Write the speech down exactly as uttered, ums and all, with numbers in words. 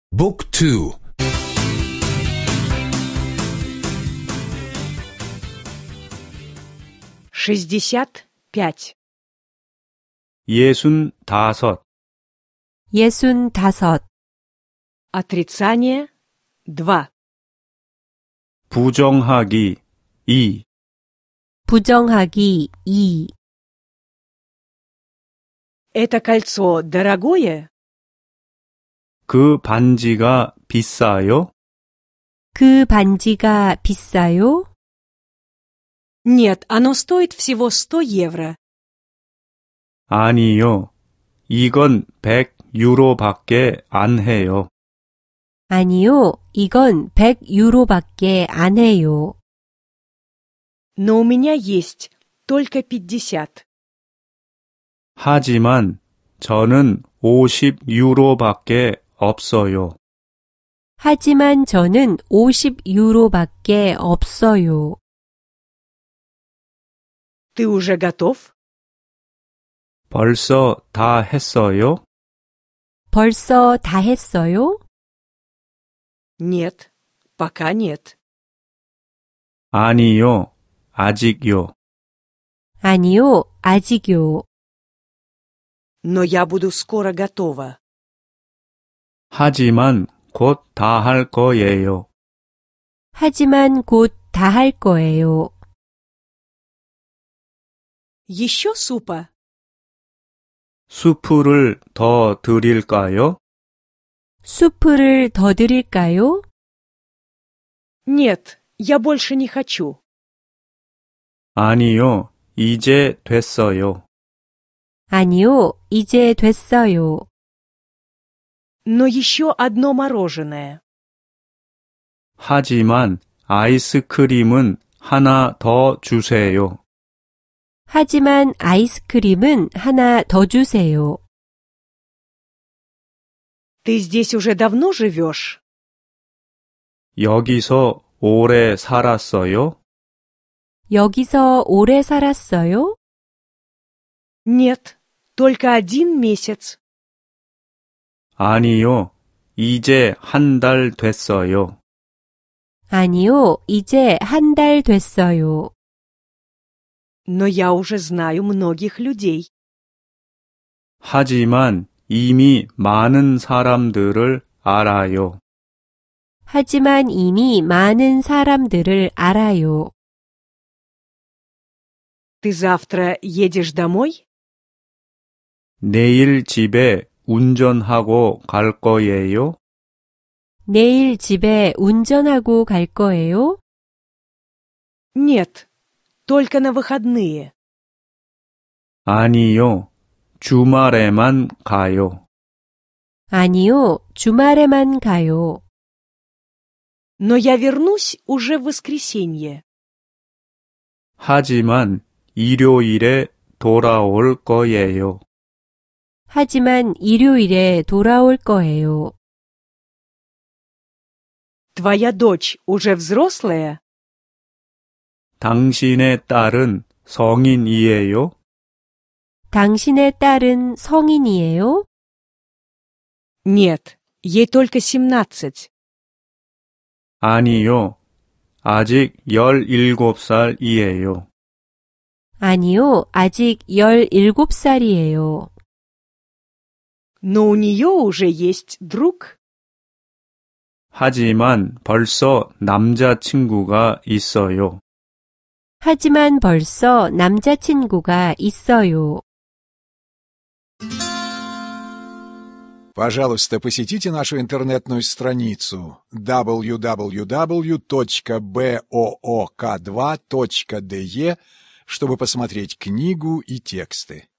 บุ๊กทู шестьдесят пять. 예순 다섯. 예순 다섯. Отрицание два. 부정하기 이. 부정하기 이. Это кольцо дорогое? 그 반지가 비싸요? 그 반지가 비싸요? Нет, оно стоит всего сто евро. 아니요. 이건 백 유로밖에 안 해요. 아니요, 이건 백 유로밖에 안 해요. Но у меня есть только пятьдесят. 하지만 저는 오십 유로밖에 없어요. 하지만 저는 오십 유로밖에 없어요. Ты уже готов? 벌써 다 했어요? 벌써 다 했어요? Нет, пока нет. 아니요. 아직요. 아니요, 아직요. Но я буду скоро готова. 하지만 곧 다 할 거예요. 하지만 곧 다 할 거예요. Еще супа? 수프를 더 드릴까요? 수프를 더 드릴까요? Нет, я больше не хочу. 아니요. 이제 됐어요. 아니요, 이제 됐어요. Но еще одно мороженое. 하지만 아이스크림은 하나 더 주세요. 하지만 아이스크림은 하나 더 주세요. Ты здесь уже давно живешь? 여기서 오래 살았어요? 여기서 오래 살았어요? Нет, только один месяц. 아니요. 이제 한 달 됐어요. 아니요, 이제 한 달 됐어요. Но я уже знаю многих людей. 하지만 이미 많은 사람들을 알아요. 하지만 이미 많은 사람들을 알아요. Ты завтра едешь домой? 내일 집에 운전하고 갈 거예요? 내일 집에 운전하고 갈 거예요? Нет, только на выходные. 아니요. 주말에만 가요. 아니요, 주말에만 가요. Но я вернусь уже в воскресенье. 하지만 일요일에 돌아올 거예요. 하지만 일요일에 돌아올 거예요. Твоя дочь уже взрослая? 당신의 딸은 성인이에요? 당신의 딸은 성인이에요? Нет, ей только семнадцать. 아니요. 아직 열일곱 살이에요. 아니요, 아직 열일곱 살이에요. Но у нее уже есть друг. 하지만 벌써 남자친구가 있어요. 하지만 벌써 남자친구가 있어요. Пожалуйста, посетите нашу интернетную страницу дабл ю дабл ю дабл ю точка боок два точка де, чтобы посмотреть книгу и тексты.